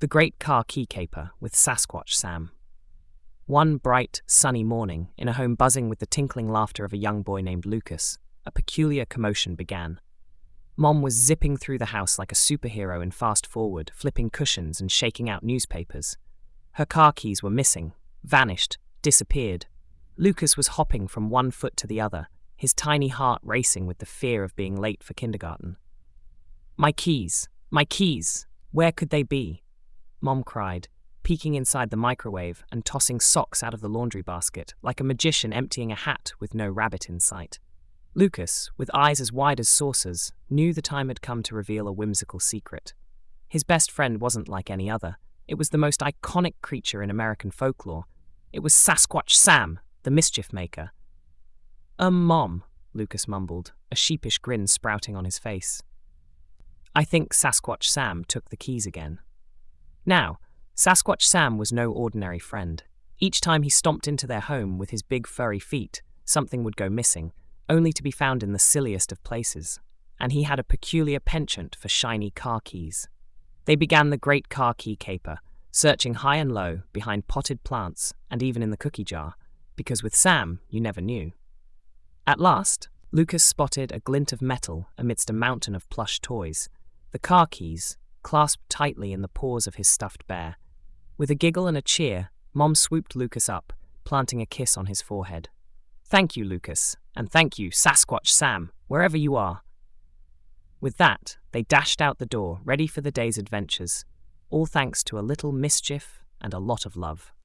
The Great Car Key Caper with Sasquatch Sam. One bright, sunny morning, in a home buzzing with the tinkling laughter of a young boy named Lucas, a peculiar commotion began. Mom was zipping through the house like a superhero in Fast Forward, flipping cushions and shaking out newspapers. Her car keys were missing, vanished, disappeared. Lucas was hopping from one foot to the other, his tiny heart racing with the fear of being late for kindergarten. My keys! My keys! Where could they be? Mom cried, peeking inside the microwave and tossing socks out of the laundry basket like a magician emptying a hat with no rabbit in sight. Lucas, with eyes as wide as saucers, knew the time had come to reveal a whimsical secret. His best friend wasn't like any other. It was the most iconic creature in American folklore. It was Sasquatch Sam, the mischief maker. Mom," Lucas mumbled, a sheepish grin sprouting on his face. I think Sasquatch Sam took the keys again. Now, Sasquatch Sam was no ordinary friend. Each time he stomped into their home with his big furry feet, something would go missing, only to be found in the silliest of places. And he had a peculiar penchant for shiny car keys. They began the Great Car Key Caper, searching high and low, behind potted plants, and even in the cookie jar, because with Sam, you never knew. At last, Lucas spotted a glint of metal amidst a mountain of plush toys, the car keys, clasped tightly in the paws of his stuffed bear. With a giggle and a cheer, Mom swooped Lucas up, planting a kiss on his forehead. Thank you, Lucas, and thank you, Sasquatch Sam, wherever you are. With that, they dashed out the door, ready for the day's adventures, all thanks to a little mischief and a lot of love.